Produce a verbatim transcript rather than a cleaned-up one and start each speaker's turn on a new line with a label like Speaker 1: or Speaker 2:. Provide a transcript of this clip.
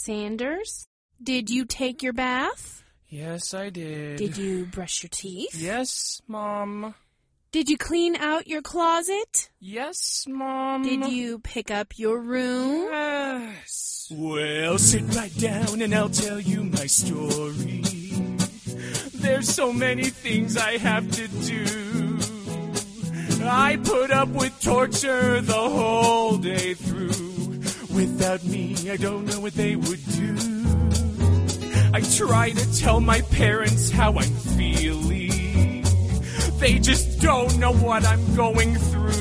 Speaker 1: Sanders, did you take your bath?
Speaker 2: Yes, I did.
Speaker 1: Did you brush your teeth?
Speaker 2: Yes, Mom.
Speaker 1: Did you clean out your closet?
Speaker 2: Yes, Mom.
Speaker 1: Did you pick up your room?
Speaker 2: Yes. Well, sit right down and I'll tell you my story. There's so many things I have to do. I put up with torture the whole day through. Without me, I don't know what they would do. I try to tell my parents how I'm feeling. They just don't know what I'm going through.